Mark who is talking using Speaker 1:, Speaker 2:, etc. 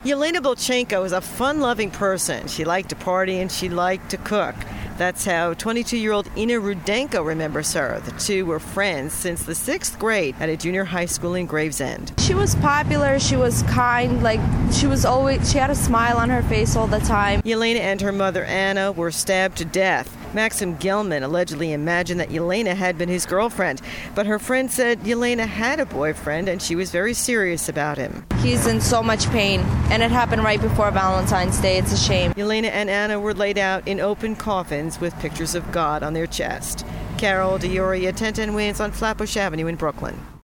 Speaker 1: Yelena Bolchenko is a fun-loving person. She liked to party and she liked to cook. That's how 22-year-old Ina Rudenko remembers her. The two were friends since the 6th grade at a junior high school in Gravesend.
Speaker 2: She was popular, she was kind, she had a smile on her face all the time.
Speaker 1: Yelena and her mother Anna were stabbed to death. Maxim Gelman allegedly imagined that Yelena had been his girlfriend, but her friend said Yelena had a boyfriend and she was very serious about him.
Speaker 2: He's in so much pain, and it happened right before Valentine's Day. It's a shame.
Speaker 1: Yelena and Anna were laid out in open coffins with pictures of God on their chest. Carol DeOria, 1010 Wins on Flatbush Avenue in Brooklyn.